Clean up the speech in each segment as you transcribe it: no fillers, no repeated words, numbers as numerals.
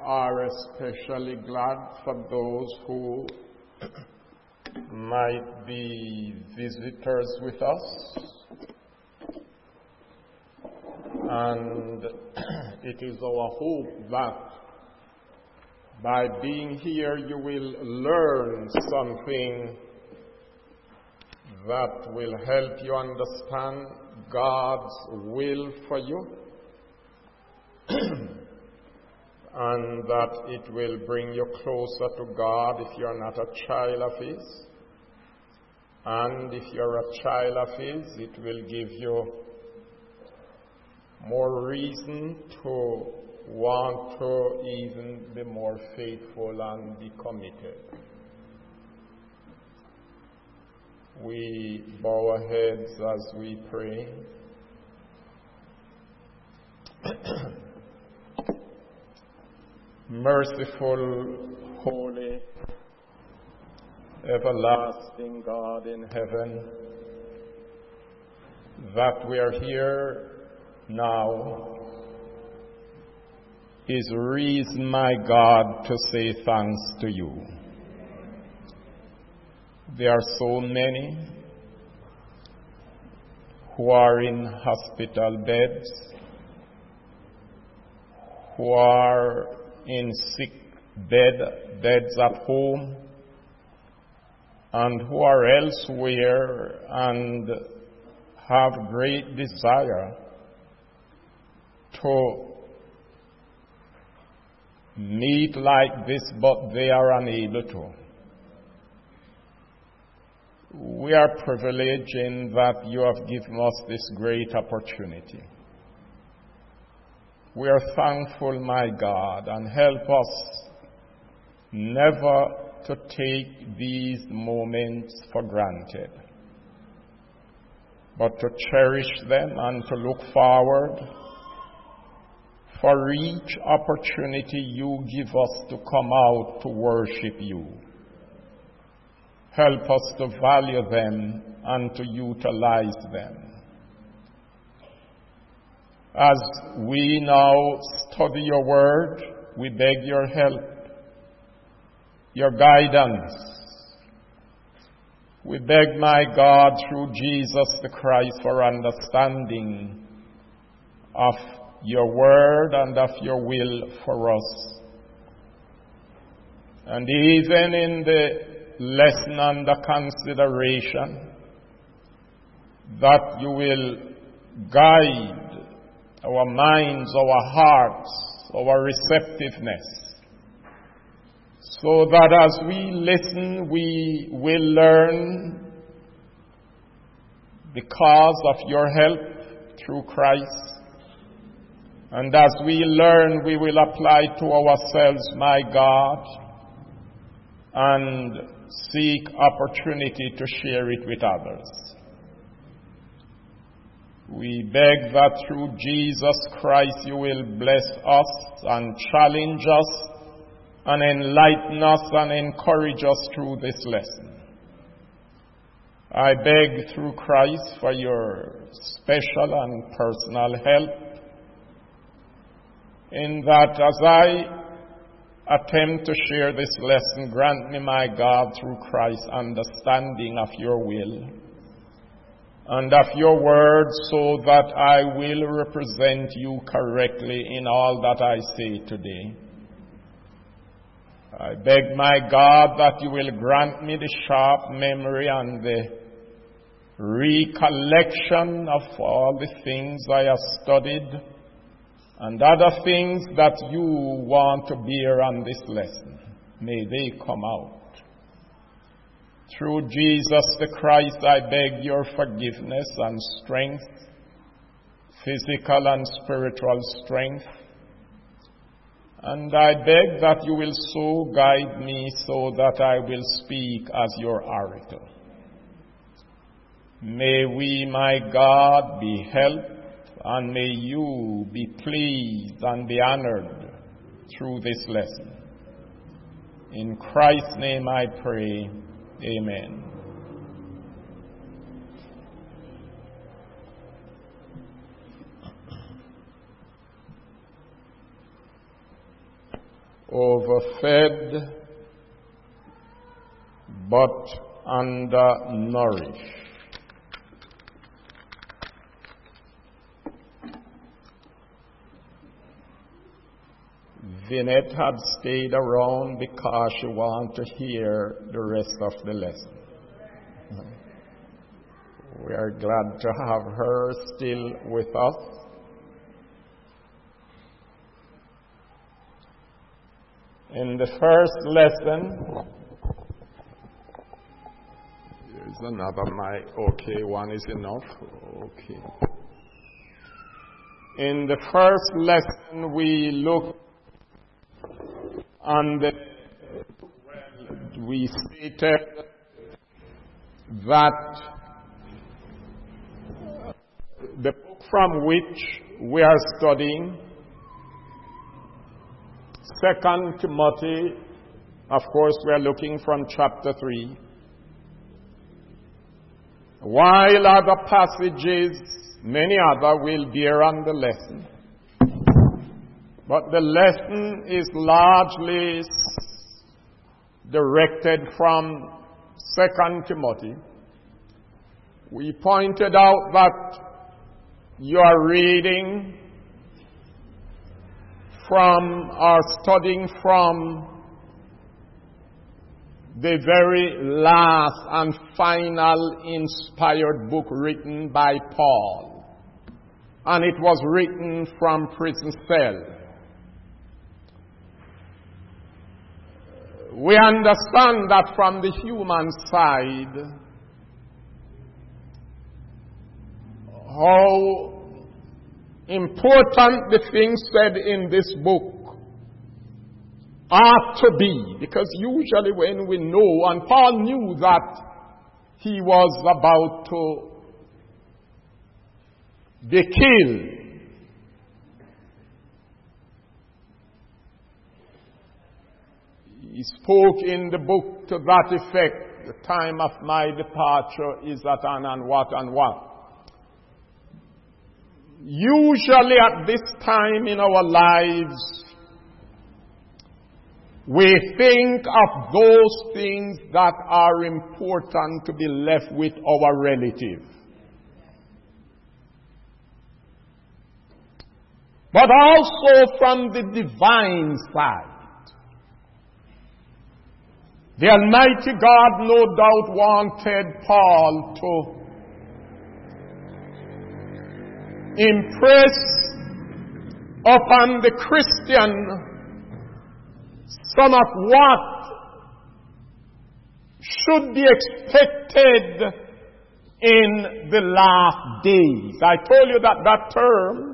are especially glad for those who might be visitors with us. And it is our hope that by being here you will learn something that will help you understand God's will for you, and that it will bring you closer to God if you're not a child of His. And if you're a child of His, it will give you more reason to want to even be more faithful and be committed. We bow our heads as we pray. Merciful, holy, everlasting God in heaven, that we are here now is reason, my God, to say thanks to you. There are so many who are in hospital beds, who are in sick beds at home, and who are elsewhere and have great desire to meet like this, but they are unable to. We are privileged in that you have given us this great opportunity. We are thankful, my God, and help us never to take these moments for granted, but to cherish them and to look forward for each opportunity you give us to come out to worship you. Help us to value them and to utilize them. As we now study your word, we beg your help, your guidance. We beg, my God, through Jesus the Christ, for understanding of your word and of your will for us. And even in the lesson under consideration, that you will guide our minds, our hearts, our receptiveness, so that as we listen, we will learn because of your help through Christ. And as we learn, we will apply to ourselves, my God, and seek opportunity to share it with others. We beg that through Jesus Christ you will bless us and challenge us and enlighten us and encourage us through this lesson. I beg through Christ for your special and personal help, in that as I attempt to share this lesson, grant me, my God, through Christ, understanding of your will and of your word, so that I will represent you correctly in all that I say today. I beg, my God, that you will grant me the sharp memory and the recollection of all the things I have studied and other things that you want to bear on this lesson. May they come out. Through Jesus the Christ, I beg your forgiveness and strength, physical and spiritual strength. And I beg that you will so guide me so that I will speak as your oracle. May we, my God, be helped, and may you be pleased and be honored through this lesson. In Christ's name I pray. Amen. overfed but undernourished. Vinette had stayed around because she wanted to hear the rest of the lesson. We are glad to have her still with us. In the first lesson, there's another mic. Okay, one is enough. Okay. In the first lesson, we looked and we stated that the book from which we are studying, 2 Timothy, of course we are looking from chapter 3, while other passages, many other, will bear on the lesson. But the lesson is largely directed from 2 Timothy. We pointed out that you are reading from or studying from the very last and final inspired book written by Paul. And it was written from prison cell. We understand that from the human side, how important the things said in this book ought to be. Because usually when we know, and Paul knew that he was about to be killed, he spoke in the book to that effect. The time of my departure is at hand, and what and what. Usually at this time in our lives, we think of those things that are important to be left with our relative. But also from the divine side. The Almighty God no doubt wanted Paul to impress upon the Christian some of what should be expected in the last days. I told you that that term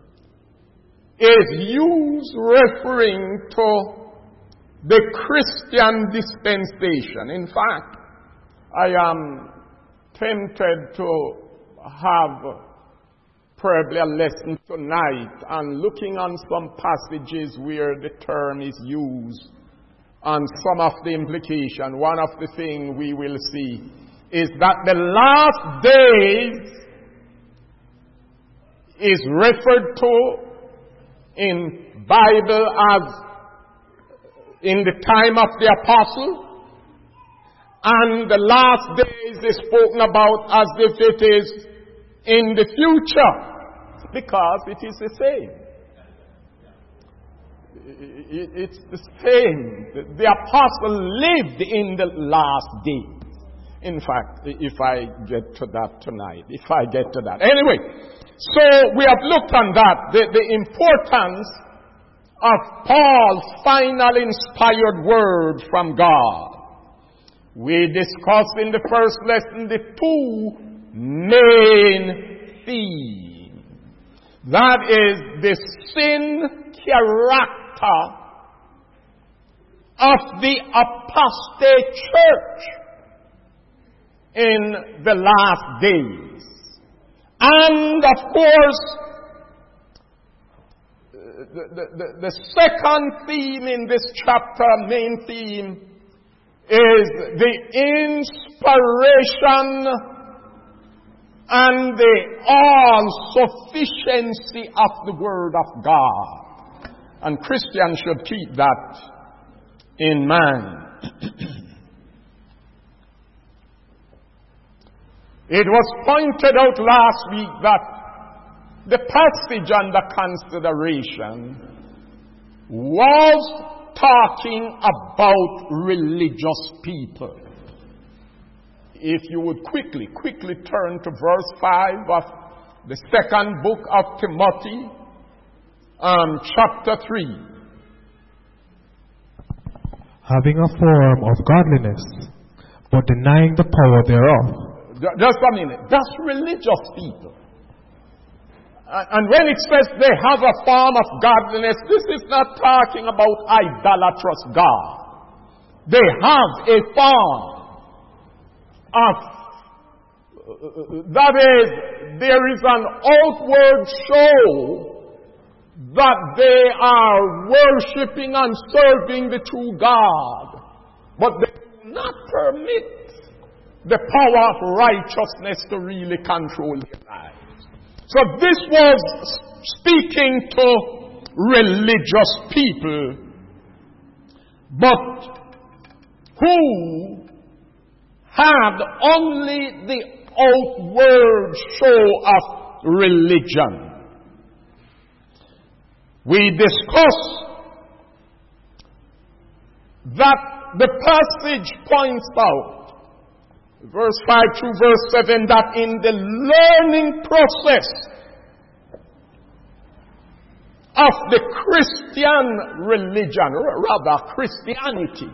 is used referring to the Christian dispensation. In fact, I am tempted to have probably a lesson tonight and looking on some passages where the term is used and some of the implication. One of the things we will see is that the last days is referred to in Bible as in the time of the apostle, and the last days is spoken about as if it is in the future, because it is the same. It's the same. The apostle lived in the last days. In fact, if I get to that tonight, Anyway, so we have looked on that, the importance of Paul's final inspired word from God. We discussed in the first lesson the two main themes. That is the sin character of the apostate church in the last days. And of course, the second theme in this chapter, main theme, is the inspiration and the all-sufficiency of the Word of God. And Christians should keep that in mind. It was pointed out last week that the passage under consideration was talking about religious people. If you would quickly turn to verse 5 of the second book of Timothy, chapter 3. Having a form of godliness, but denying the power thereof. Just a minute. That's religious people. And when it says they have a form of godliness, this is not talking about idolatrous God. They have a form of, that is, there is an outward show that they are worshipping and serving the true God. But they do not permit the power of righteousness to really control their lives. So this was speaking to religious people, but who had only the outward show of religion. We discussed that the passage points out, verse 5 through verse 7, that in the learning process of the Christian religion, rather Christianity,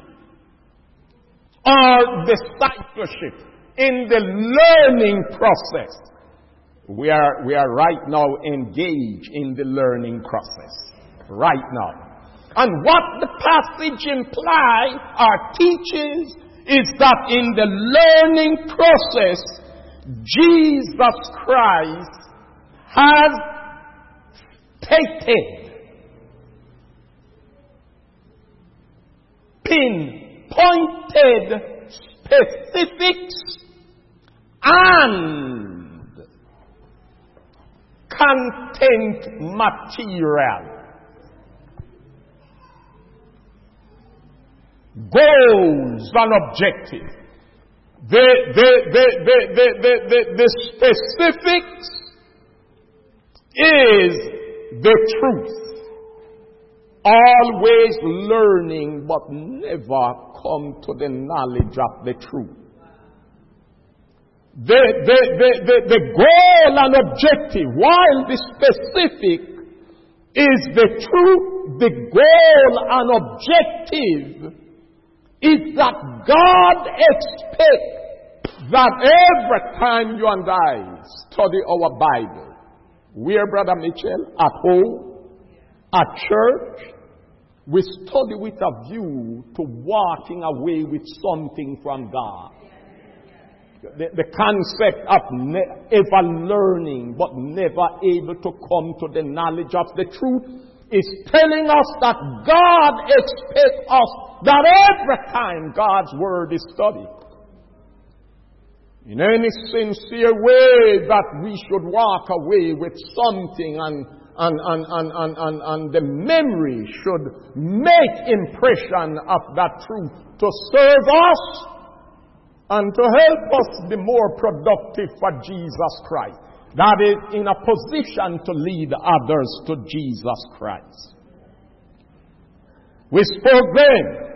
or discipleship, in the learning process, we are right now engaged in the learning process. Right now. And what the passage implies or teaches is that in the learning process, Jesus Christ has stated, pinpointed specifics and content material, goals and objectives. The specifics is the truth. Always learning, but never come to the knowledge of the truth. The goal and objective, while the specific is the truth, the goal and objective is that God expects that every time you and I study our Bible, where, Brother Mitchell, at home, at church, we study with a view to walking away with something from God. The concept of ever learning but never able to come to the knowledge of the truth is telling us that God expects us that every time God's Word is studied, in any sincere way, that we should walk away with something and the memory should make impression of that truth to serve us and to help us be more productive for Jesus Christ. That is, in a position to lead others to Jesus Christ. We spoke then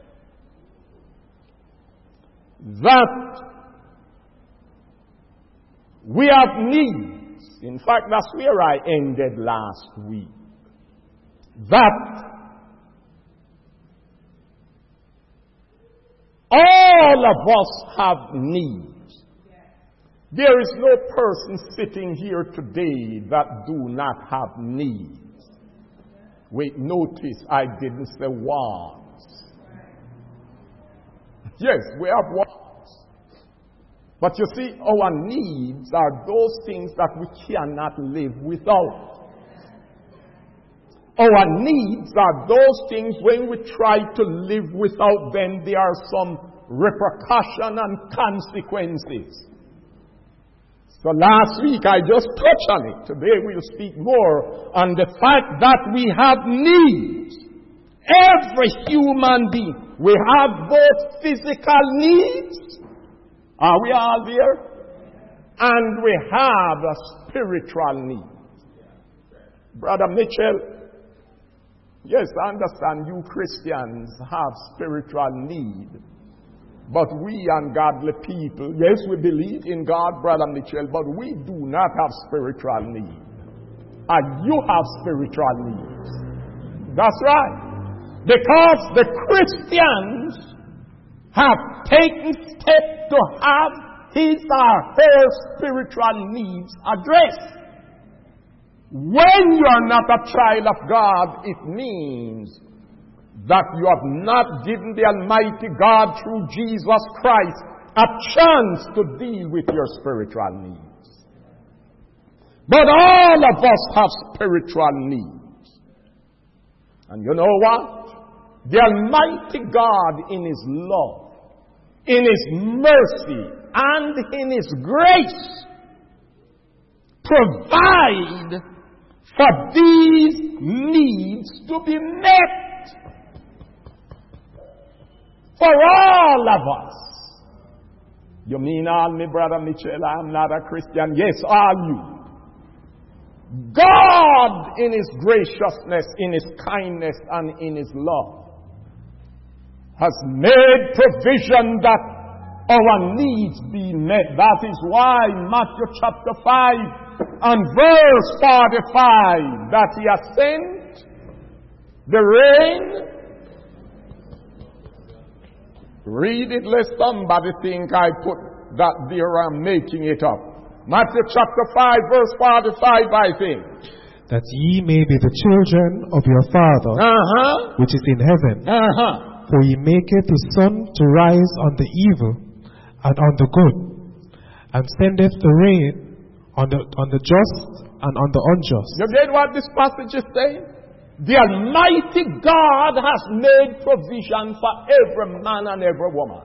that we have needs. In fact, that's where I ended last week. That all of us have needs. There is no person sitting here today that do not have needs. Wait, notice I didn't say wants. Yes, we have wants. But you see, our needs are those things that we cannot live without. Our needs are those things when we try to live without them, there are some repercussion and consequences. So last week I just touched on it. Today we'll speak more on the fact that we have needs. Every human being. We have both physical needs. Are we all there? And we have a spiritual need. Brother Mitchell, yes, I understand you Christians have spiritual need. But we ungodly people, yes, we believe in God, Brother Mitchell, but we do not have spiritual need. And you have spiritual needs. That's right. Because the Christians have taken steps to have his or her spiritual needs addressed. When you are not a child of God, it means that you have not given the Almighty God through Jesus Christ a chance to deal with your spiritual needs. But all of us have spiritual needs. And you know what? The Almighty God in His love, in His mercy, and in His grace provide for these needs to be met for all of us. You mean all me, Brother Mitchell? I'm not a Christian. Yes, all you. God in His graciousness, in His kindness, and in His love has made provision that our needs be met. That is why Matthew chapter 5 and verse 45, that He has sent the rain. Read it lest somebody think I put that there, I'm making it up. Matthew chapter 5 verse 45, I think. That ye may be the children of your Father, which is in heaven. For He maketh His sun to rise on the evil and on the good, and sendeth the rain on the just and on the unjust. You get what this passage is saying? The Almighty God has made provision for every man and every woman.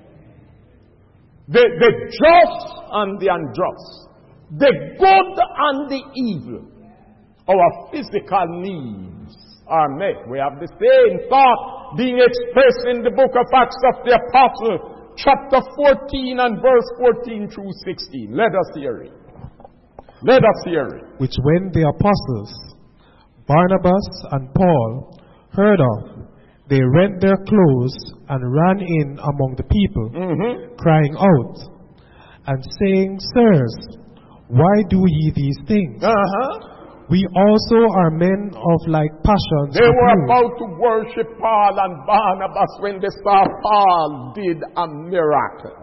The just and the unjust. The good and the evil. Our physical needs are met. We have the same thought being expressed in the book of Acts of the Apostle, chapter 14 and verse 14 through 16. Let us hear it. Let us hear it. Which when the apostles, Barnabas and Paul, heard of, they rent their clothes and ran in among the people, crying out, and saying, Sirs, why do ye these things? We also are men of like passions. They were about to worship Paul and Barnabas when they saw Paul did a miracle.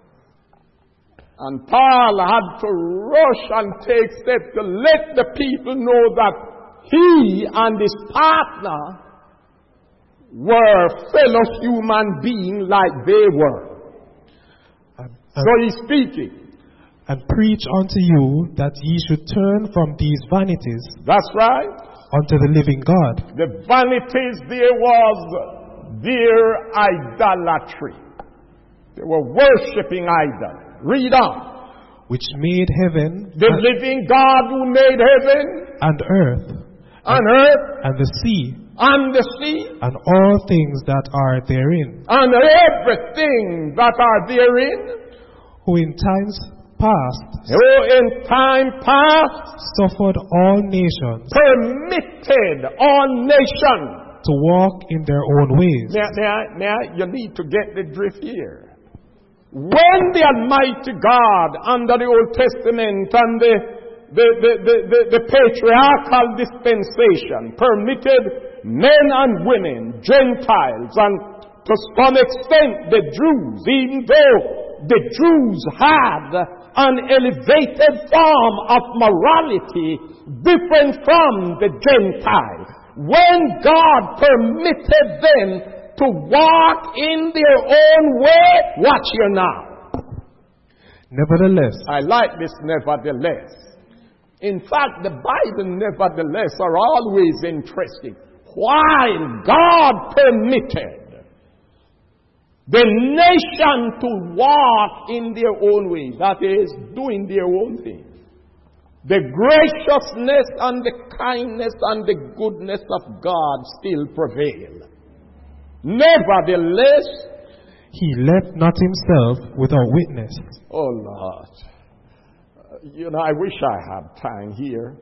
And Paul had to rush and take steps to let the people know that he and his partner were fellow human beings like they were. So he's speaking. And preach unto you that ye should turn from these vanities. That's right. Unto the living God. The vanities there was their idolatry. They were worshipping idols. Read on. Which made heaven. The living God who made heaven. And earth. And earth. And the sea. And the sea. And all things that are therein. And everything that are therein. Who in times past, who in time past suffered all nations, permitted all nations to walk in their own ways. Now, you need to get the drift here. When the Almighty God under the Old Testament and the patriarchal dispensation permitted men and women, Gentiles, and to some extent the Jews, even though the Jews had an elevated form of morality different from the Gentiles. When God permitted them to walk in their own way, watch you now. Nevertheless. I like this nevertheless. In fact, the Bible nevertheless are always interesting. While God permitted the nation to walk in their own way, that is, doing their own thing. The graciousness and the kindness and the goodness of God still prevail. Nevertheless, he left not himself without witness. Oh Lord, I wish I had time here.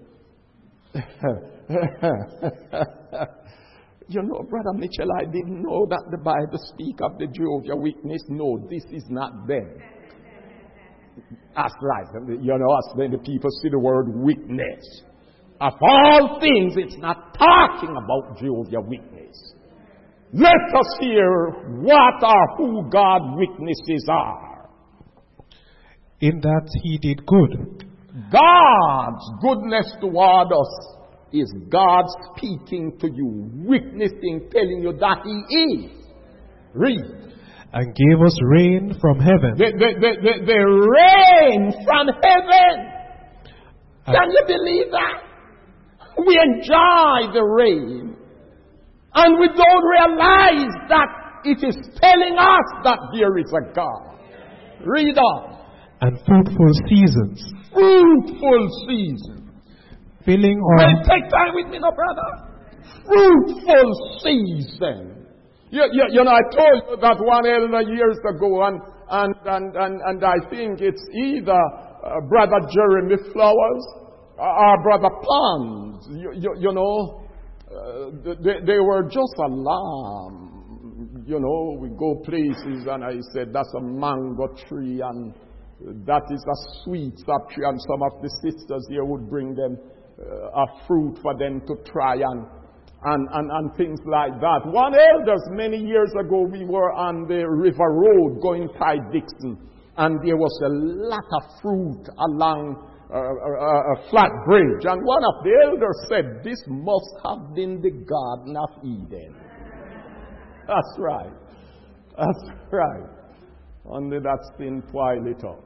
Brother Mitchell, I didn't know that the Bible speak of the Jehovah's Witness. No, this is not them. That's right. As when the people see the word witness. Of all things, it's not talking about Jehovah's Witness. Let us hear what or who God's witnesses are. In that he did good. God's goodness toward us is God speaking to you, witnessing, telling you that he is. Read. And gave us rain from heaven. The rain from heaven. Can you believe that? We enjoy the rain. And we don't realize that it is telling us that there is a God. Read on. And fruitful seasons. Fruitful seasons. Filling our... Take time with me now, brother. Fruitful season. I told you that one elder years ago, and I think it's either Brother Jeremy Flowers or Brother Pons. They were just alarmed. We go places, and I said, that's a mango tree, and that is a sweet sap tree, and some of the sisters here would bring them a fruit for them to try and things like that. One elders, many years ago, we were on the river road going by Dixon, and there was a lot of fruit along a flat bridge. And one of the elders said, this must have been the Garden of Eden. That's right. That's right. Only that sin spoiled it up.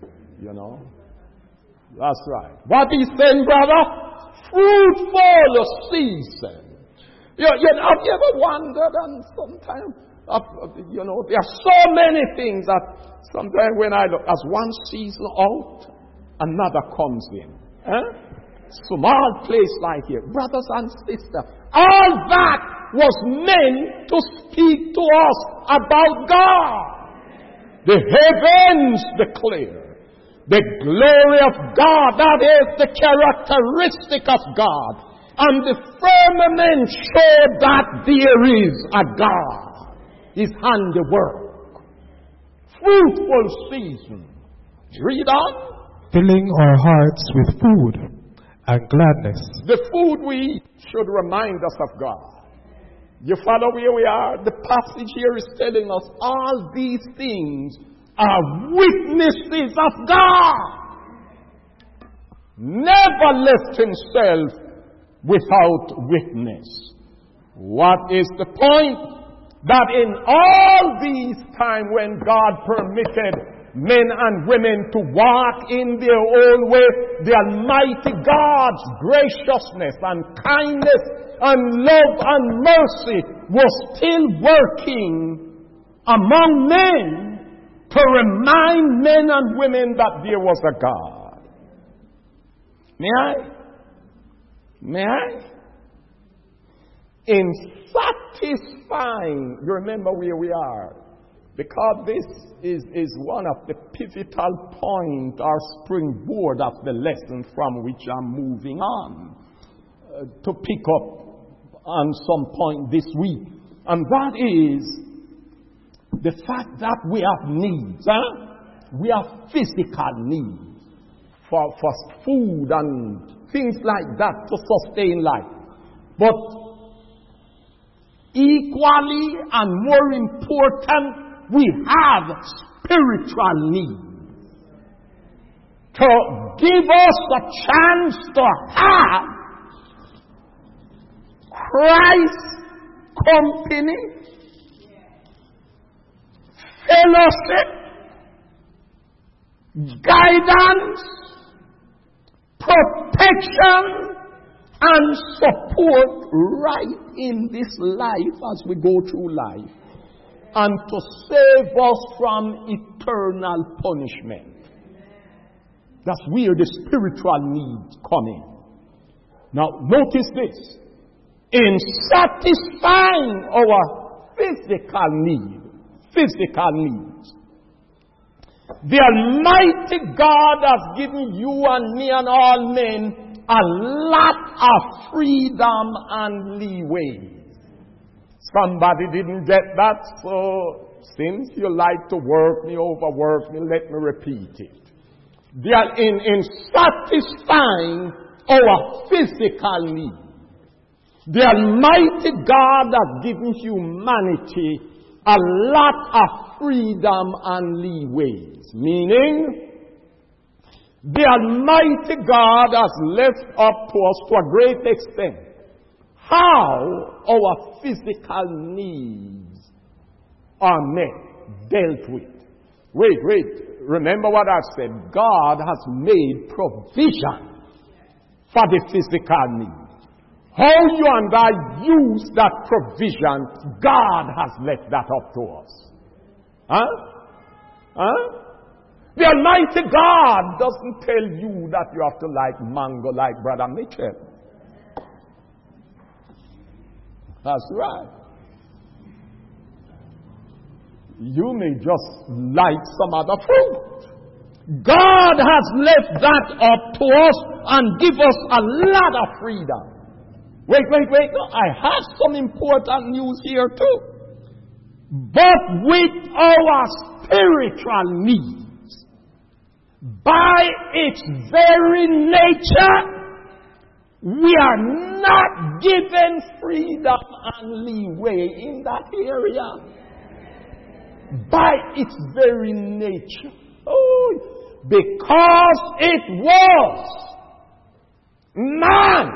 That's right. What he's saying, brother? Fruitful season. Have you ever wondered, and sometimes, there are so many things that sometimes when I look, as one season out, another comes in. Small place like here. Brothers and sisters, all that was meant to speak to us about God. The heavens declare the glory of God. That is the characteristic of God. And the firmament showed that there is a God. His handiwork. Fruitful season. Read on. Filling our hearts with food and gladness. The food we eat should remind us of God. You follow where we are? The passage here is telling us all these things are witnesses of God. Never left himself without witness. What is the point? That in all these times when God permitted men and women to walk in their own way, the Almighty God's graciousness and kindness and love and mercy was still working among men to remind men and women that there was a God. May I? In satisfying, you remember where we are, because this is one of the pivotal points or springboard of the lesson from which I'm moving on to pick up on some point this week. And that is the fact that we have needs. We have physical needs for food and things like that to sustain life. But equally and more important, we have spiritual needs to give us a chance to have Christ's company, fellowship, guidance, protection, and support right in this life as we go through life. and to save us from eternal punishment. That's where the spiritual needs come in. Now, notice this. In satisfying our physical needs, the Almighty God has given you and me and all men a lot of freedom and leeway. Somebody didn't get that, so since you like to work me, overwork me, let me repeat it. They are in satisfying our physical needs. The Almighty God has given humanity a lot of freedom and leeways. Meaning, the Almighty God has left up to us to a great extent how our physical needs are met, dealt with. Wait. Remember what I said. God has made provision for the physical needs. How you and I use that provision, God has left that up to us. The Almighty God doesn't tell you that you have to like mango like Brother Mitchell. That's right. You may just like some other fruit. God has left that up to us and give us a lot of freedom. Wait. No, I have some important news here too. But with our spiritual needs, by its very nature, we are not given freedom and leeway in that area. By its very nature. Oh, because it was man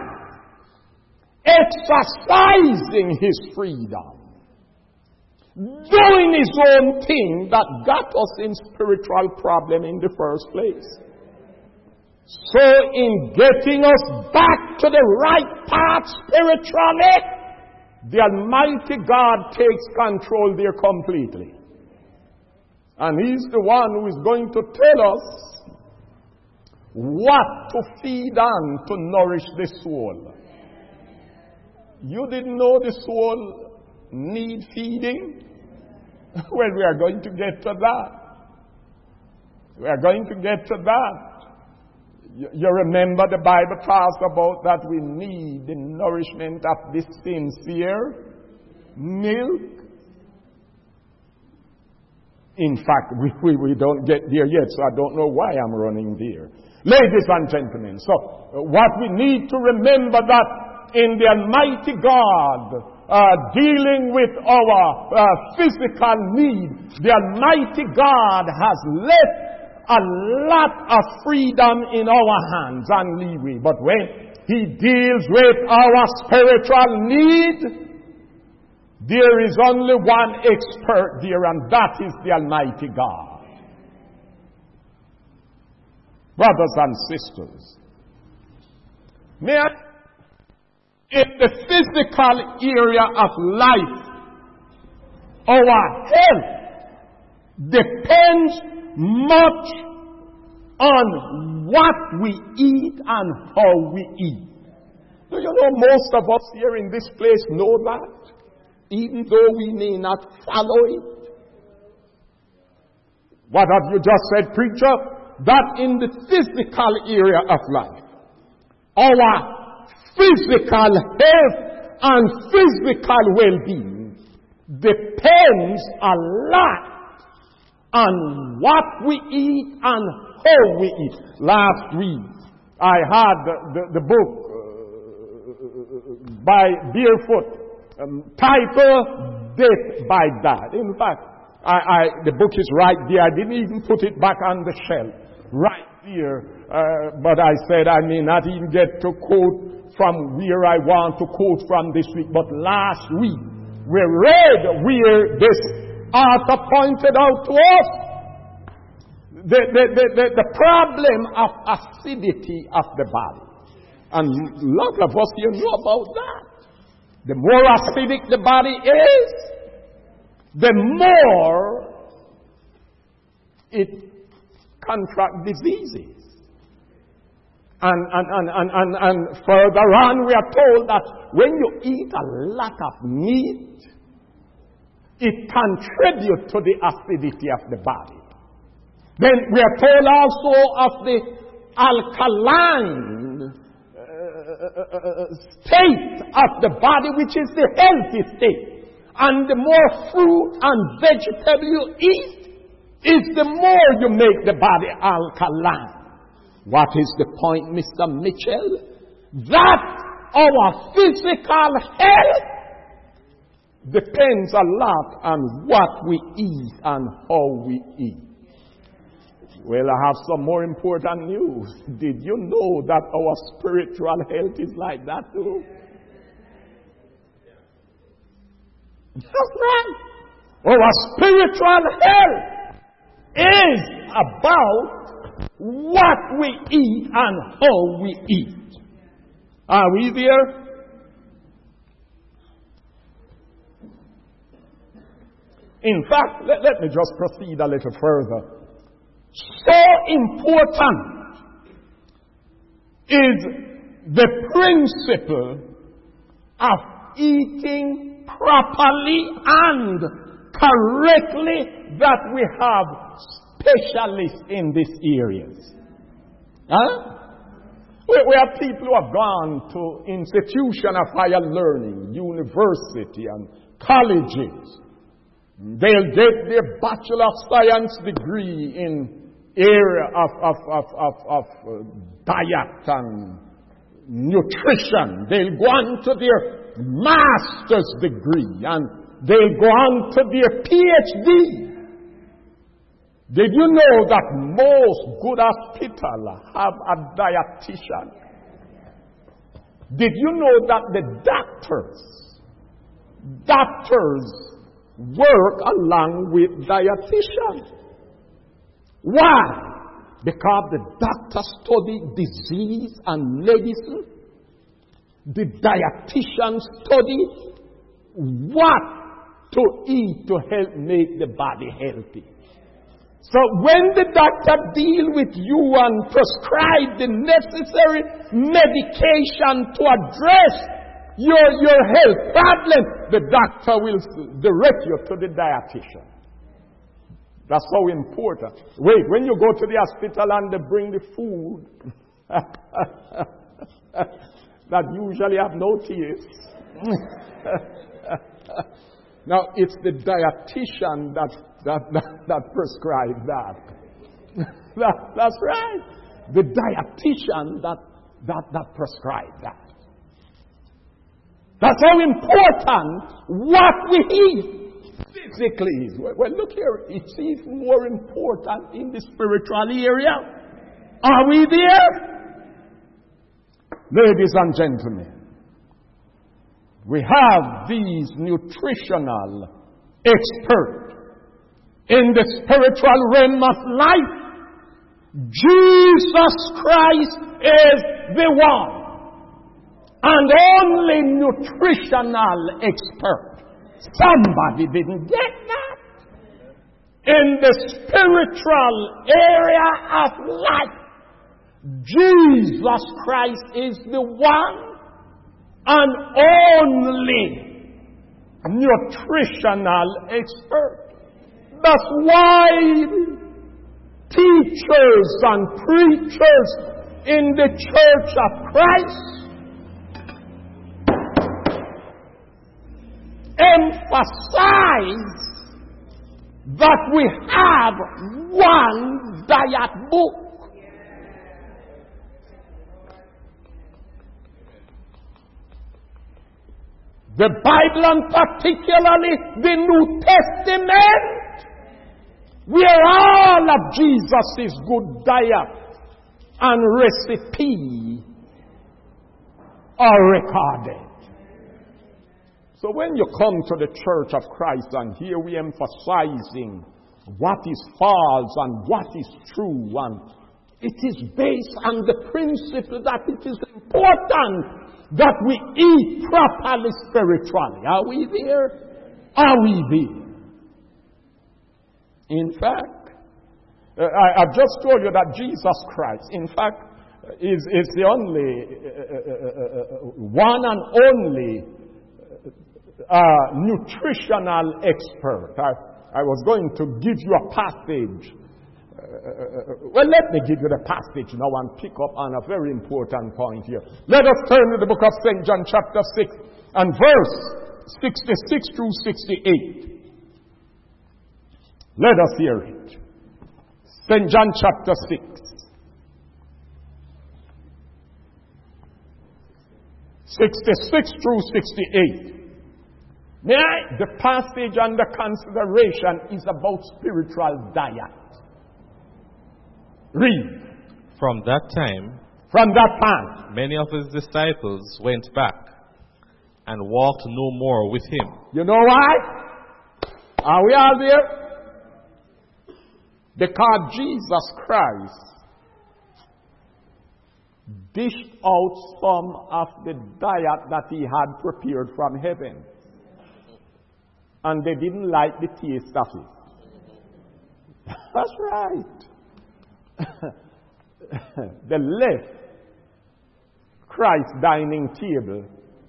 exercising his freedom, doing his own thing that got us in spiritual problem in the first place. So in getting us back to the right path spiritually, the Almighty God takes control there completely. And He's the one who is going to tell us what to feed on to nourish the soul. You didn't know the soul need feeding? Well, we are going to get to that. We are going to get to that. You remember the Bible talks about that we need the nourishment of the sincere milk. In fact, we don't get there yet, so I don't know why I'm running there. Ladies and gentlemen, so what we need to remember that in the Almighty God, dealing with our physical needs, the Almighty God has left a lot of freedom in our hands and leeway. But when He deals with our spiritual need, there is only one expert there, and that is the Almighty God. Brothers and sisters, in the physical area of life, our health depends much on what we eat and how we eat. Do you know most of us here in this place know that? Even though we may not follow it. What have you just said, preacher? That in the physical area of life, our physical health and physical well-being depends a lot on what we eat and how we eat. Last week, I had the book by Barefoot, titled Death by That. In fact, the book is right there. I didn't even put it back on the shelf. Right there. But I said I may not even get to quote from where I want to quote from this week. But last week, we read where this author pointed out to us the problem of acidity of the body. And a lot of us here know about that. The more acidic the body is, the more it contracts diseases. And further on, we are told that when you eat a lot of meat, it contributes to the acidity of the body. Then we are told also of the alkaline state of the body, which is the healthy state. And the more fruit and vegetable you eat, is the more you make the body alkaline. What is the point, Mr. Mitchell? That our physical health depends a lot on what we eat and how we eat. Well, I have some more important news. Did you know that our spiritual health is like that too? That's right. Our spiritual health is about what we eat and how we eat. Are we there? In fact, let me just proceed a little further. So important is the principle of eating properly and correctly that we have specialists in these areas. Huh? We have people who have gone to institutions of higher learning, university and colleges. They'll get their Bachelor of Science degree in area of diet and nutrition. They'll go on to their master's degree and they'll go on to their PhD. Did you know that most good hospitals have a dietitian? Did you know that the doctors work along with dietitians? Why? Because the doctor study disease and medicine. The dietitian study what to eat to help make the body healthy. So when the doctor deal with you and prescribe the necessary medication to address your health problem, the doctor will direct you to the dietitian. That's so important. Wait, when you go to the hospital and they bring the food that usually have no taste. Now, it's the dietitian that prescribes that. That's right. The dietitian that prescribes that. That's how important what we eat physically is. Well, look here. It's even more important in the spiritual area. Are we there? Ladies and gentlemen, we have these nutritional experts in the spiritual realm of life. Jesus Christ is the one and only nutritional expert. Somebody didn't get that. In the spiritual area of life, Jesus Christ is the one and only nutritional expert. That's why teachers and preachers in the Church of Christ emphasize that we have one diet book. The Bible, and particularly the New Testament, where all of Jesus' good diet and recipe are recorded. So when you come to the Church of Christ, and here we emphasizing what is false and what is true, and it is based on the principle that it is important that we eat properly spiritually. Are we there? Are we there? In fact, I've just told you that Jesus Christ, in fact, is the only, one and only nutritional expert. I was going to give you a passage. Well, let me give you the passage now and pick up on a very important point here. Let us turn to the book of St. John chapter 6 and verse 66 through 68. Let us hear it. St. John chapter 6. 66 through 68. The passage under consideration is about spiritual diet. Read. From that time, many of his disciples went back and walked no more with him. You know why? Are we all there? Because Jesus Christ dished out some of the diet that he had prepared from heaven. And they didn't like the taste of it. That's right. They left Christ's dining table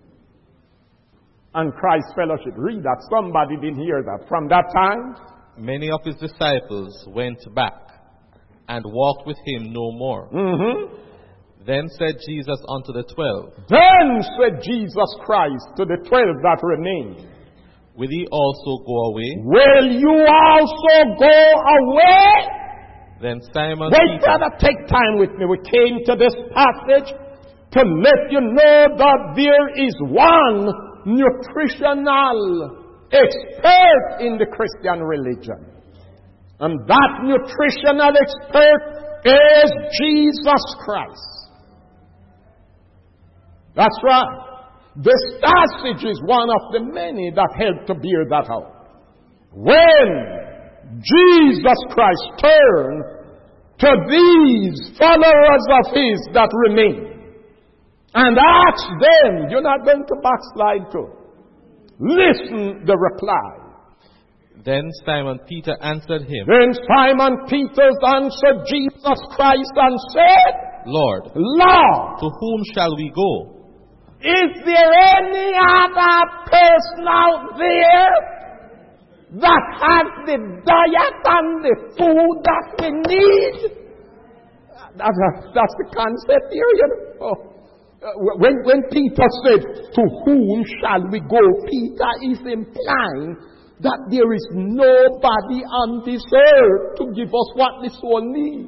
and Christ's fellowship. Read that. Somebody didn't hear that. From that time, many of his disciples went back and walked with him no more. Then said Jesus unto the 12. Then said Jesus Christ to the 12 that remained. Will ye also go away? Will you also go away? Then Simon Peter... brother, take time with me. We came to this passage to let you know that there is one nutritional expert in the Christian religion. And that nutritional expert is Jesus Christ. That's right. This passage is one of the many that help to bear that out. When Jesus Christ turned to these followers of his that remain and asked them, you're not going to backslide too. Listen the reply. Then Simon Peter answered him. Then Simon Peter answered Jesus Christ and said, Lord, to whom shall we go? Is there any other person out there that has the diet and the food that we need? That's the concept here, you know. When Peter said, to whom shall we go? Peter is implying that there is nobody on this earth to give us what the soul needs.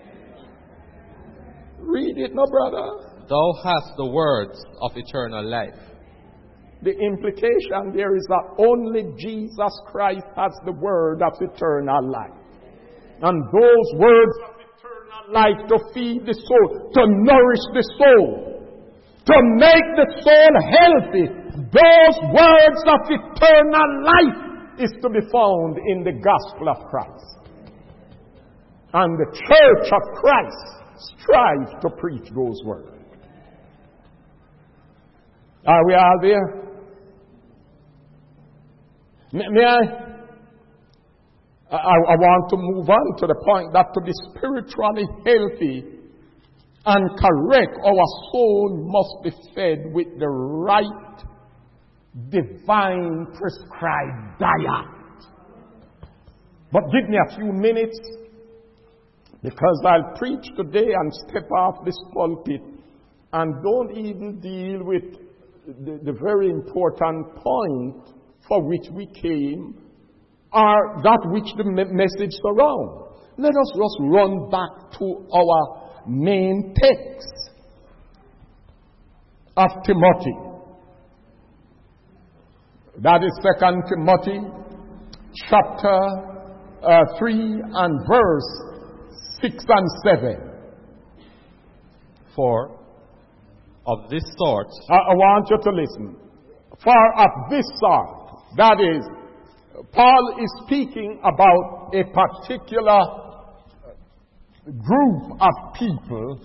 Read it, no brother. Thou hast the words of eternal life. The implication there is that only Jesus Christ has the word of eternal life. And those words of eternal life to feed the soul, to nourish the soul, to make the soul healthy, those words of eternal life is to be found in the gospel of Christ. And the church of Christ strives to preach those words. Are we all there? May I want to move on to the point that to be spiritually healthy and correct, our soul must be fed with the right divine prescribed diet. But give me a few minutes, because I'll preach today and step off this pulpit and don't even deal with the very important point for which we came, or that which the message surrounds. Let us just run back to our main text of Timothy. That is 2 Timothy chapter 3 and verse 6 and 7. For of this sort, I want you to listen. For of this sort, that is, Paul is speaking about a particular group of people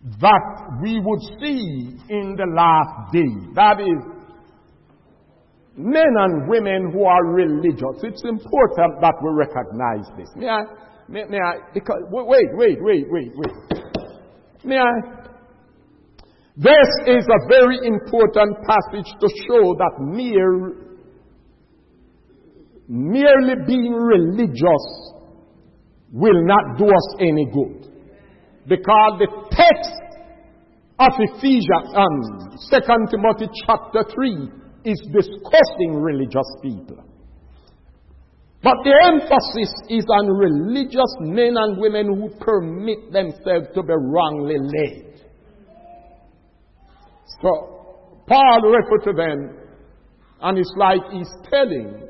that we would see in the last day. That is, men and women who are religious. It's important that we recognize this. May I, because, wait. May I? This is a very important passage to show that merely being religious will not do us any good. Because the text of Ephesians, 2 Timothy chapter 3, is discussing religious people. But the emphasis is on religious men and women who permit themselves to be wrongly led. So, Paul referred to them, and it's like he's telling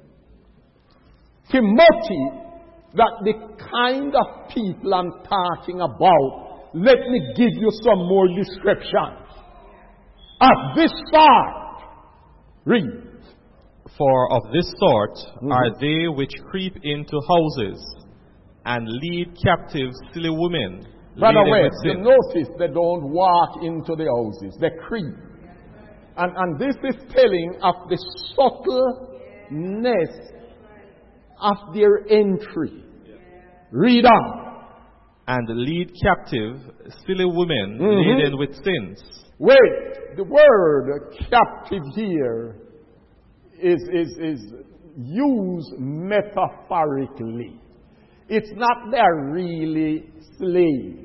Timothy that the kind of people I'm talking about, let me give you some more description. Of this sort, read. For of this sort are they which creep into houses and lead captive silly women. By the way, you notice they don't walk into the houses, they creep. And this is telling of the subtleness of their entry. Read on. And lead captive silly women laden with sins. Wait, the word captive here is used metaphorically. It's not they're really slaves.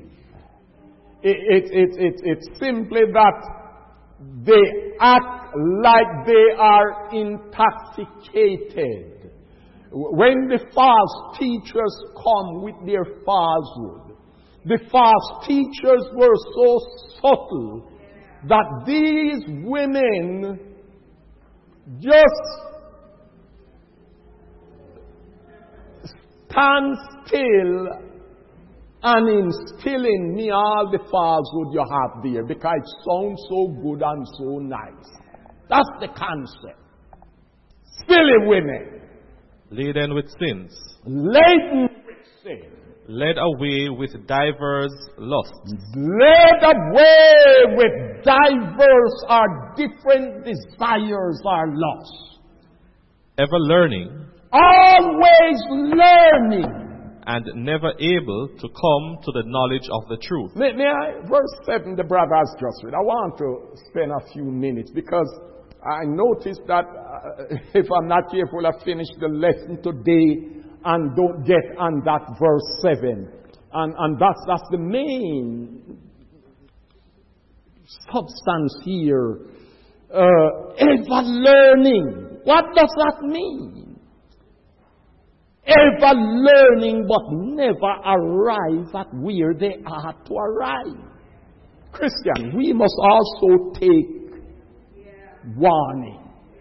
It's simply that they act like they are intoxicated. When the false teachers come with their falsehood, the false teachers were so subtle that these women just stand still and instill in me all the falsehood you have there because it sounds so good and so nice. That's the concept. Silly women. Laden with sins. Laden with sin. Led away with divers lusts. Led away with divers or different desires or lusts. Ever learning. Always learning. And never able to come to the knowledge of the truth. May I, verse 7, the brother has just read. I want to spend a few minutes because I noticed that if I'm not careful, I finish the lesson today and don't get on that verse 7. And that's the main substance here. Ever learning. What does that mean? Ever learning but never arrive at where they are to arrive. Christian, we must also take warning.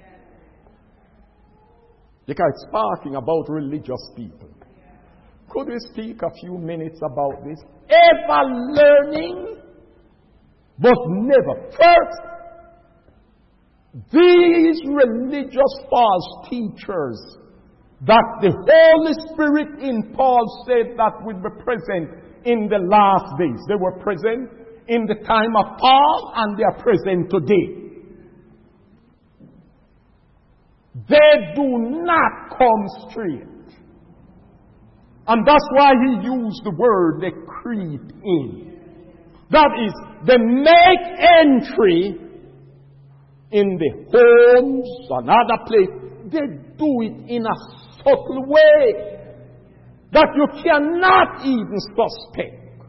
Because it's talking about religious people. Could we speak a few minutes about this? Ever learning but never. First, these religious false teachers that the Holy Spirit in Paul said that would be present in the last days. They were present in the time of Paul and they are present today. They do not come straight. And that's why he used the word they creep in. That is, they make entry in the homes and other places. They do it in a subtle way that you cannot even suspect.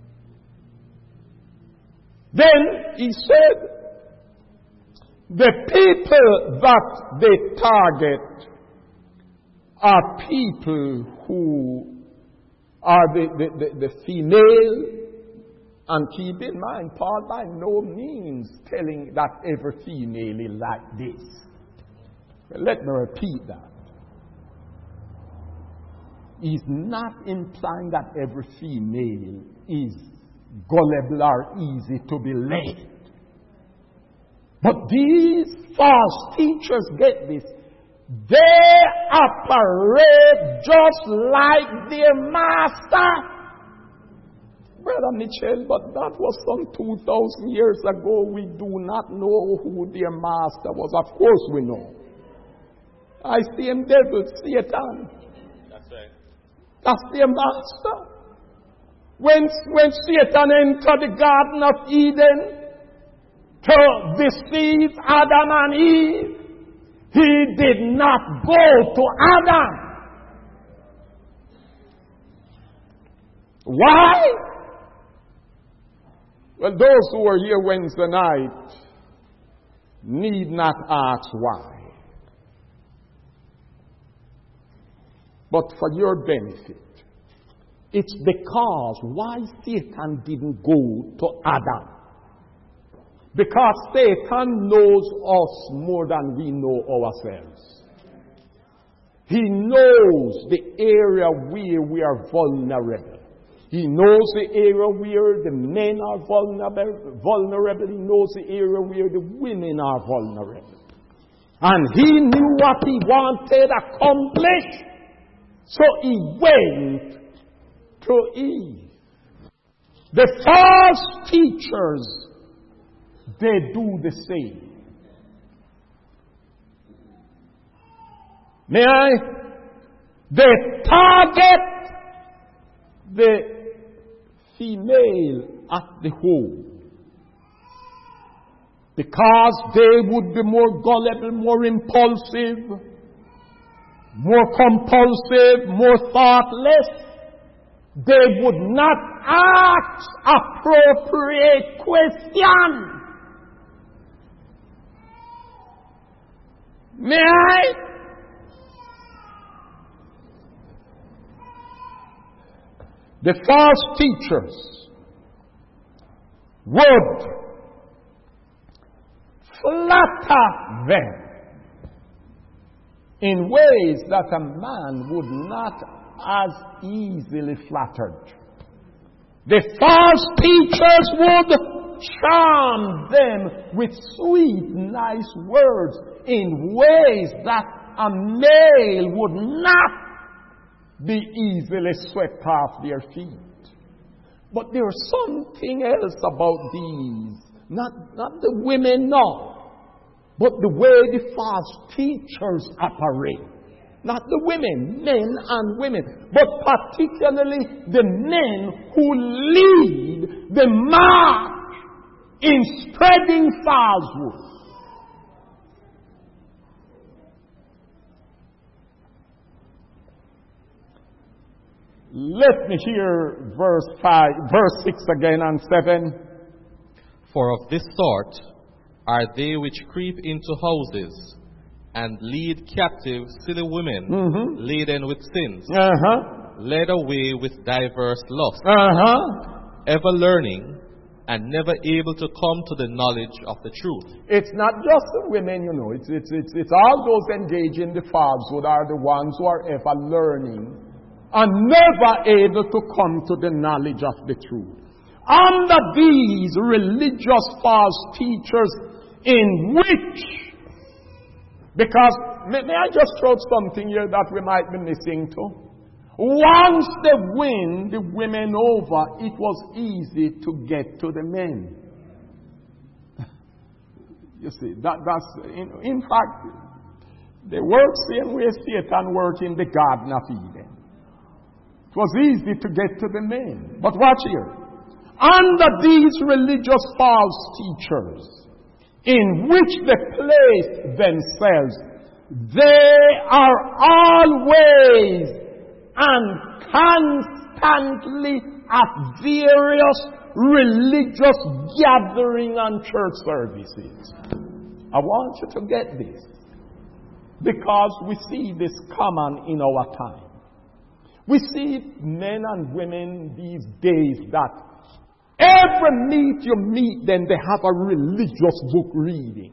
Then he said, the people that they target are people who are the female. And keep in mind, Paul by no means telling that every female is like this. Let me repeat that. He's not implying that every female is gullible or easy to be led. But these false teachers get this. They operate just like their master. Brother Mitchell, but that was some 2,000 years ago. We do not know who their master was. Of course we know. I see him devil, Satan. That's right. That's their master. When Satan entered the Garden of Eden to deceive Adam and Eve, he did not go to Adam. Why? Well, those who were here Wednesday night need not ask why. But for your benefit, it's because why Satan didn't go to Adam. Because Satan knows us more than we know ourselves. He knows the area where we are vulnerable. He knows the area where the men are vulnerable. He knows the area where the women are vulnerable. And he knew what he wanted accomplished. So he went to Eve. The false teachers, they do the same. May I? They target the female at the home because they would be more gullible, more impulsive, more compulsive, more thoughtless. They would not ask appropriate questions. May I? The false teachers would flatter them in ways that a man would not as easily flattered. The false teachers would charm them with sweet, nice words in ways that a male would not be easily swept off their feet. But there's something else about these. Not the women, no. But the way the false teachers operate. Not the women, men and women. But particularly the men who lead the march in spreading falsehood. Let me hear verse 6 again and 7. For of this sort are they which creep into houses and lead captive silly women laden with sins, led away with diverse lusts, ever learning and never able to come to the knowledge of the truth. It's not just the women, you know. It's all those engaged in the falsehood are the ones who are ever learning and never able to come to the knowledge of the truth. Under these religious false teachers in which, because, may I just throw something here that we might be missing too? Once they win the women over, it was easy to get to the men. You see, that's, in fact, they work same way Satan worked in the Garden of Eden. It was easy to get to the men. But watch here. Under these religious false teachers, in which they place themselves, they are always and constantly at various religious gatherings and church services. I want you to get this, because we see this common in our time. We see men and women these days that every meet you meet them, they have a religious book reading.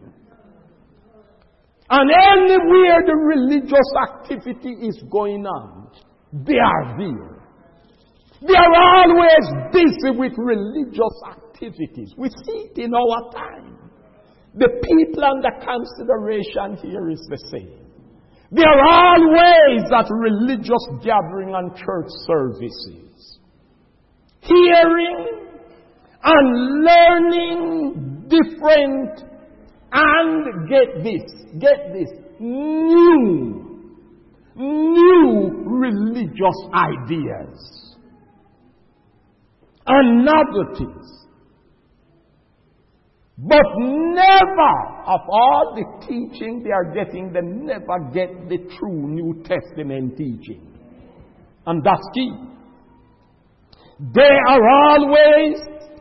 And anywhere the religious activity is going on, they are there. They are always busy with religious activities. We see it in our time. The people under consideration here is the same. They are always at religious gathering and church services, hearing and learning different and get this, new religious ideas and novelties. But never, of all the teaching they are getting, they never get the true New Testament teaching. And that's key. They are always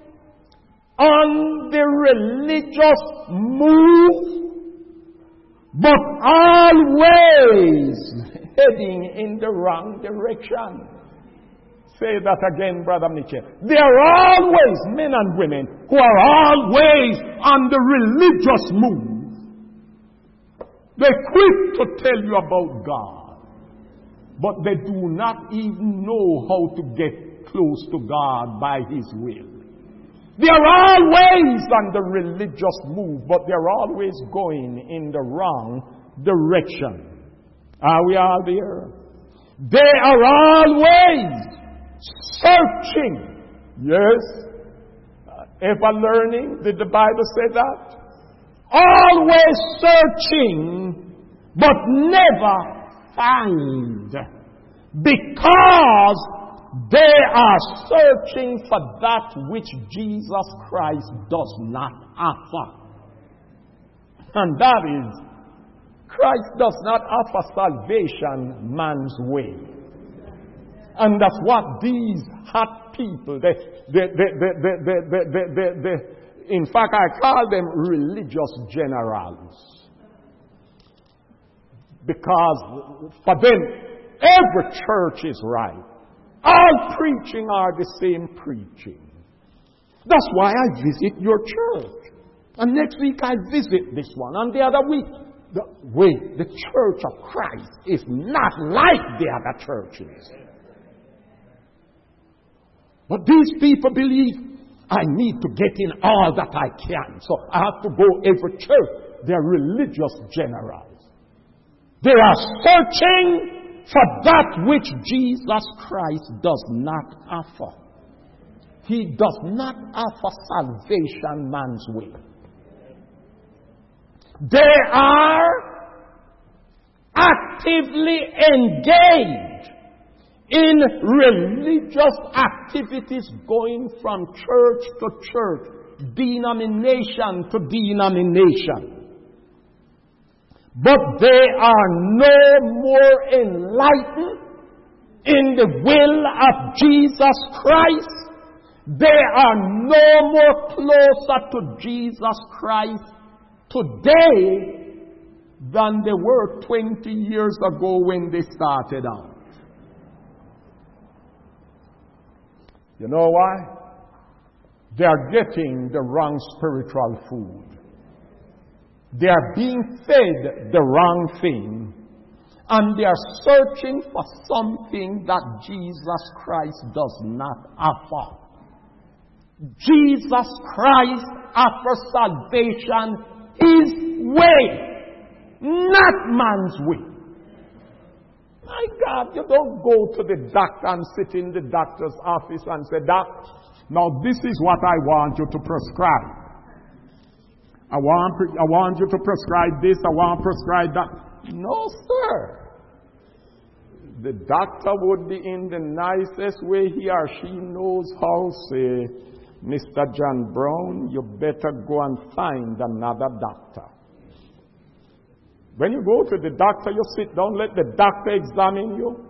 on the religious move, but always heading in the wrong direction. Say that again, Brother Mitchell. There are always men and women who are always on the religious move. They're quick to tell you about God, but they do not even know how to get close to God by His will. They are always on the religious move, but they're always going in the wrong direction. Are we all there? They are always searching. Yes. Ever learning? Did the Bible say that? Always searching, but never find. Because they are searching for that which Jesus Christ does not offer. And that is, Christ does not offer salvation man's way. And that's what these hot people, in fact, I call them religious generals. Because for them, every church is right. All preaching are the same preaching. That's why I visit your church. And next week I visit this one. And the other week, the church of Christ is not like the other churches. But these people believe, I need to get in all that I can. So I have to go every church. They're religious generals. They are searching for that which Jesus Christ does not offer. He does not offer salvation man's way. They are actively engaged in religious activities, going from church to church, denomination to denomination. But they are no more enlightened in the will of Jesus Christ. They are no more closer to Jesus Christ today than they were 20 years ago when they started out. You know why? They are getting the wrong spiritual food. They are being fed the wrong thing. And they are searching for something that Jesus Christ does not offer. Jesus Christ offers salvation His way, not man's way. My God, you don't go to the doctor and sit in the doctor's office and say, Doc, now this is what I want you to prescribe. I want you to prescribe this, I want to prescribe that. No, sir. The doctor would be in the nicest way he or she knows how, say, Mr. John Brown, you better go and find another doctor. When you go to the doctor, you sit down, let the doctor examine you,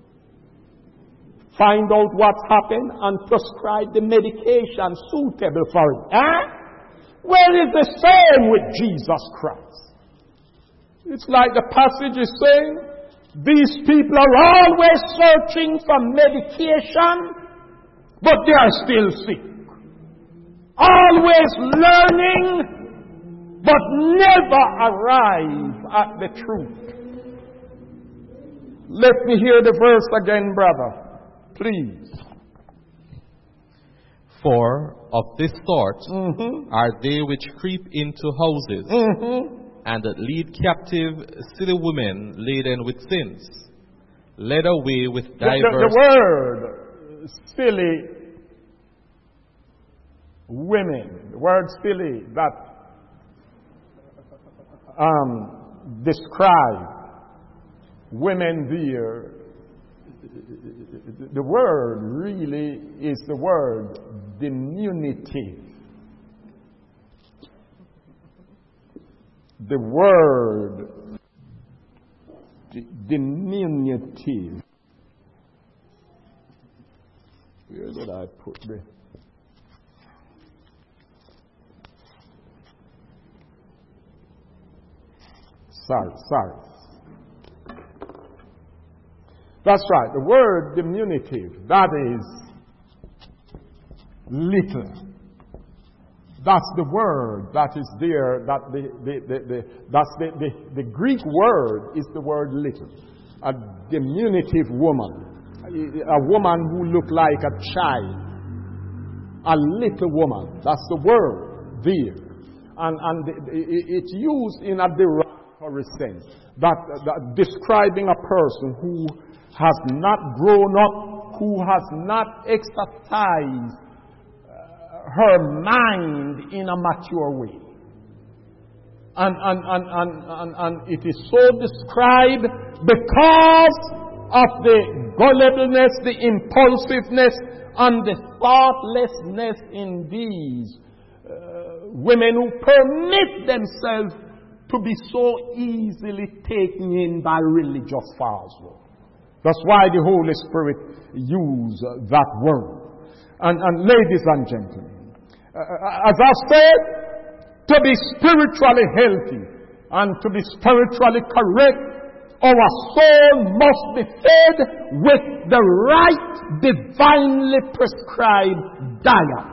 find out what's happened, and prescribe the medication suitable for it. Well, it's the same with Jesus Christ. It's like the passage is saying, these people are always searching for medication, but they are still sick. Always learning, but never arrive at the truth. Let me hear the verse again, brother. Please. For of this sort are they which creep into houses and lead captive silly women laden with sins, led away with diverse... The word silly women, the word silly that describe women there the word really is the word diminutive. The word diminutive. Where did I put the... Sorry. That's right. The word diminutive, that is little. That's the word that is there. That the Greek word is the word little. A diminutive woman, a woman who looked like a child, a little woman. That's the word there, and it's used in a derogatory sense, that describing a person who has not grown up, who has not exercised her mind in a mature way. And it is so described because of the gullibleness, the impulsiveness, and the thoughtlessness in these women who permit themselves to be so easily taken in by religious falsehood. That's why the Holy Spirit used that word. And ladies and gentlemen, as I said, to be spiritually healthy and to be spiritually correct, our soul must be fed with the right divinely prescribed diet.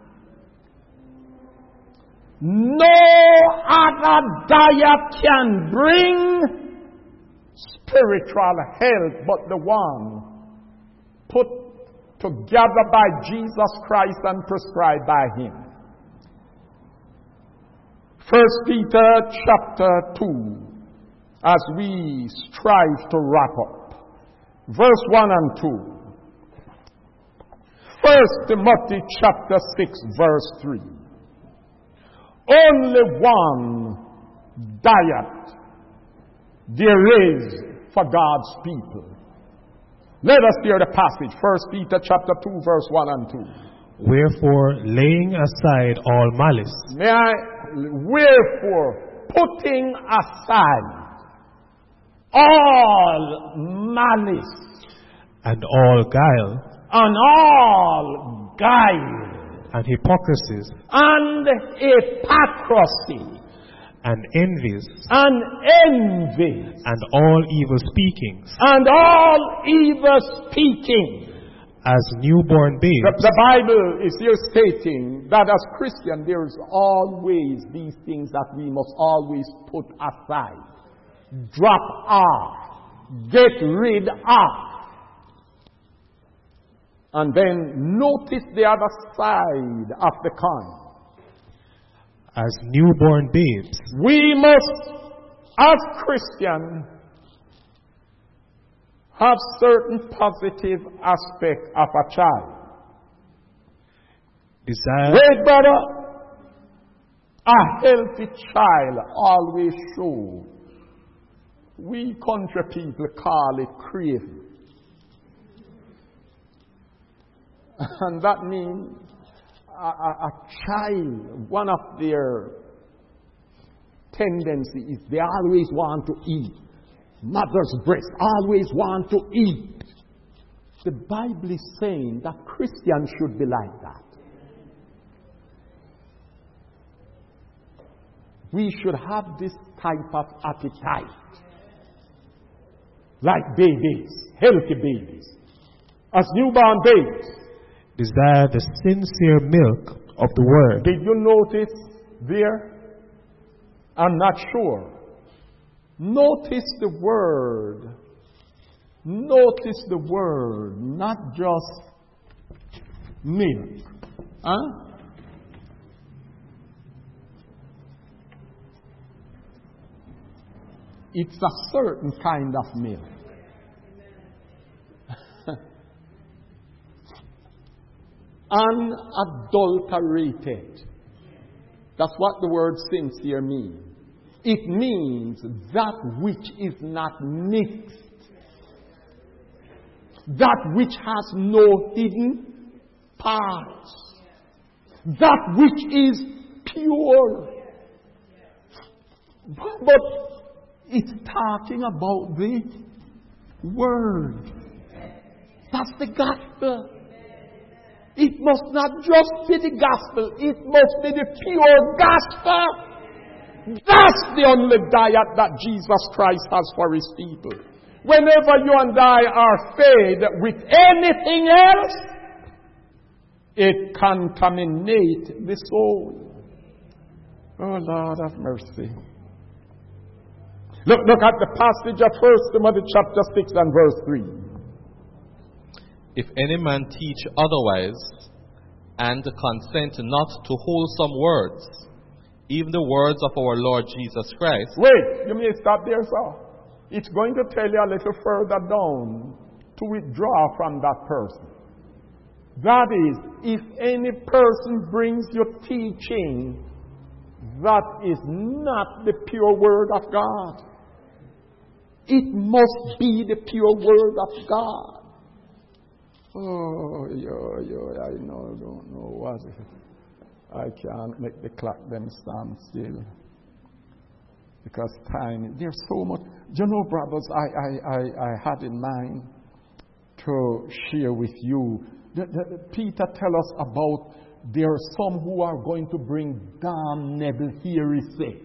No other diet can bring spiritual health but the one put together by Jesus Christ and prescribed by Him. 1 Peter chapter 2, as we strive to wrap up. Verse 1 and 2. 1 Timothy chapter 6, verse 3. Only one diet there is for God's people. Let us hear the passage. 1 Peter chapter 2, verse 1 and 2. Wherefore, laying aside all malice. Wherefore, putting aside all malice. And all guile. And all guile. And hypocrisies. And hypocrisy. And envies. And envies. And all evil speakings. And all evil speaking. As newborn babes. The Bible is here stating that as Christians there is always these things that we must always put aside. Drop off. Get rid of. And then notice the other side of the coin. As newborn babes. We must, as Christians, have certain positive aspect of a child. Desire. Wait, brother. A healthy child always shows. We country people call it craving. And that means a child, one of their tendencies is they always want to eat. Mother's breast, always want to eat. The Bible is saying that Christians should be like that. We should have this type of appetite. Like babies, healthy babies. As newborn babes. Desire the sincere milk of the word. Did you notice there? I'm not sure. Notice the word. Notice the word, not just milk. Huh? It's a certain kind of milk. Unadulterated. That's what the word sincere means. It means that which is not mixed. that which has no hidden parts, that which is pure. But it's talking about the Word. That's the gospel. It must not just be the gospel, it must be the pure gospel. That's the only diet that Jesus Christ has for His people. Whenever you and I are fed with anything else, it contaminates the soul. Oh, Lord have mercy. Look at the passage of 1 Timothy chapter 6 and verse 3. If any man teach otherwise, and consent not to wholesome words, even the words of our Lord Jesus Christ. Wait, you may stop there, sir. It's going to tell you a little further down to withdraw from that person. That is, if any person brings you teaching that is not the pure word of God, it must be the pure word of God. Oh, I don't know what. I can't make the clock them stand still. Because time, there's so much. You know, brothers, I had in mind to share with you. Peter tell us about there are some who are going to bring damnable heresy.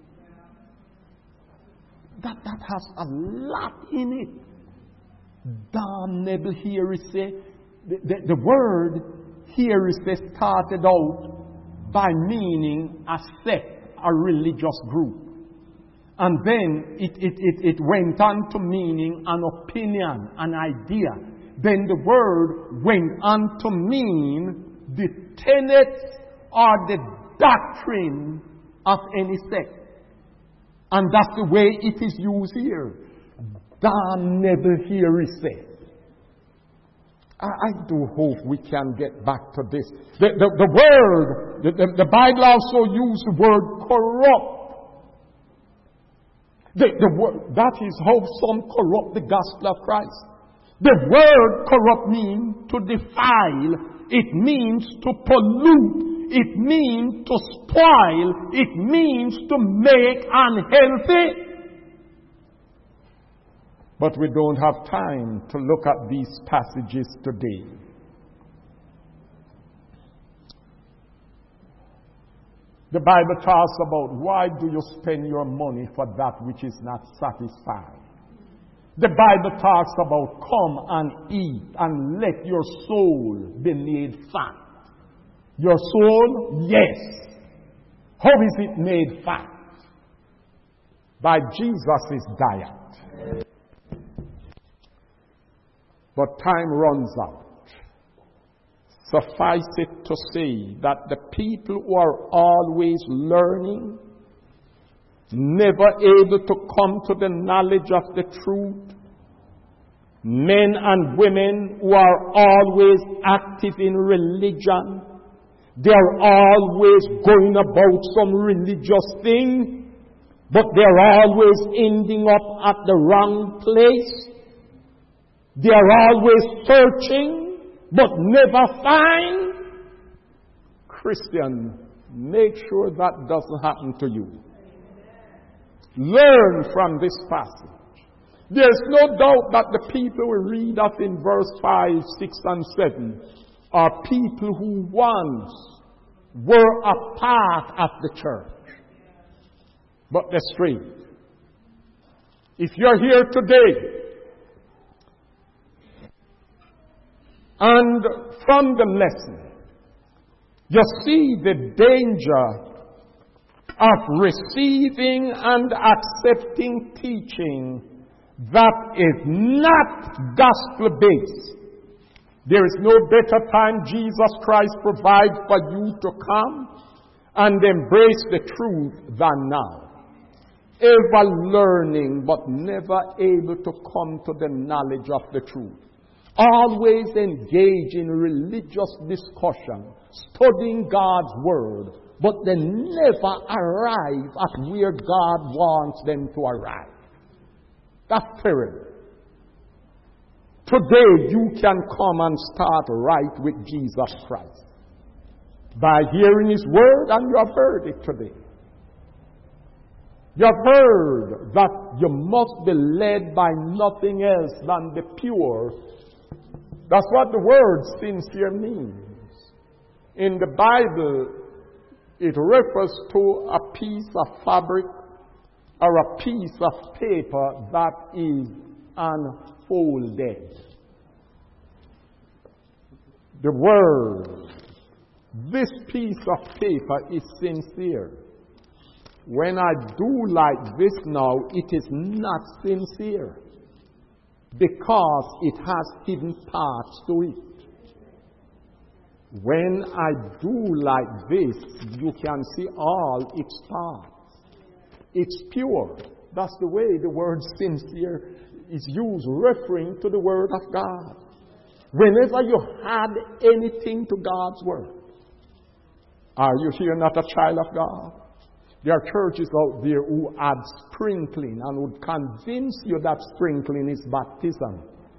That has a lot in it. Damnable heresy. The word heresy started out by meaning a sect, a religious group. And then it went on to meaning an opinion, an idea. Then the word went on to mean the tenets or the doctrine of any sect. And that's the way it is used here. Damnable heresy. I do hope we can get back to this. The word, the Bible also uses the word corrupt. That is how some corrupt the gospel of Christ. The word corrupt means to defile. It means to pollute. It means to spoil. It means to make unhealthy. But we don't have time to look at these passages today. The Bible talks about why do you spend your money for that which is not satisfied. The Bible talks about come and eat and let your soul be made fat. Your soul, yes. How is it made fat? By Jesus' diet. But time runs out. Suffice it to say that the people who are always learning, never able to come to the knowledge of the truth, men and women who are always active in religion, they are always going about some religious thing, but they're always ending up at the wrong place. They are always searching, but never find. Christian, make sure that doesn't happen to you. Learn from this passage. There's no doubt that the people we read of in verse 5, 6, and 7 are people who once were a part of the church. But they're straight. If you're here today, and from the lesson, you see the danger of receiving and accepting teaching that is not gospel-based. There is no better time Jesus Christ provides for you to come and embrace the truth than now. Ever learning but never able to come to the knowledge of the truth. Always engage in religious discussion, studying God's Word, but they never arrive at where God wants them to arrive. That's terrible. Today you can come and start right with Jesus Christ by hearing His word, and you have heard it today. You have heard that you must be led by nothing else than the pure. That's what the word sincere means. In the Bible, it refers to a piece of fabric or a piece of paper that is unfolded. The word, this piece of paper is sincere. When I do like this now, it is not sincere because it has hidden parts to it. When I do like this, you can see all its parts. It's pure. That's the way the word sincere is used, referring to the word of God. Whenever you add anything to God's word, are you here not a child of God? There are churches out there who add sprinkling and would convince you that sprinkling is baptism.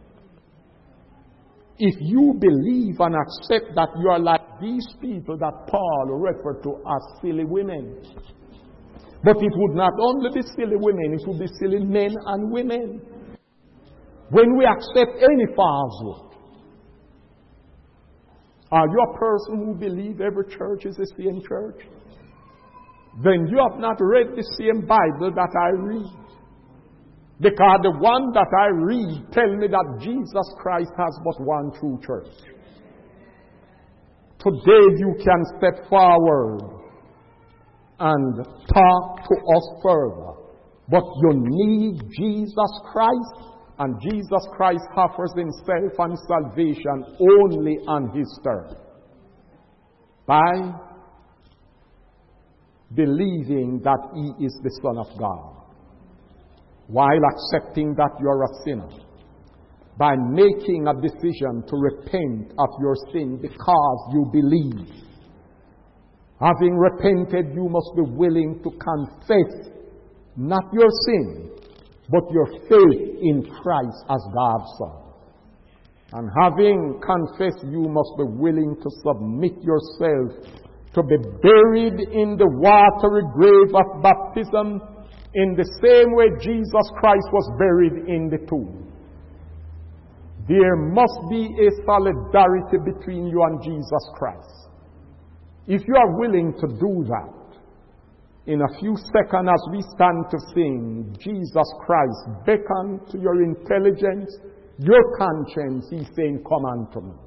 If you believe and accept that you are like these people that Paul referred to as silly women. But it would not only be silly women, it would be silly men and women. When we accept any falsehood, are you a person who believes every church is the same church? Then you have not read the same Bible that I read. Because the one that I read tell me that Jesus Christ has but one true church. Today you can step forward and talk to us further. But you need Jesus Christ, and Jesus Christ offers Himself and salvation only on His terms. By believing that He is the Son of God, while accepting that you are a sinner, by making a decision to repent of your sin because you believe. Having repented, you must be willing to confess not your sin, but your faith in Christ as God's Son. And having confessed, you must be willing to submit yourself to be buried in the watery grave of baptism in the same way Jesus Christ was buried in the tomb. There must be a solidarity between you and Jesus Christ. If you are willing to do that, in a few seconds as we stand to sing, Jesus Christ beckon to your intelligence, your conscience, He's saying, come unto me.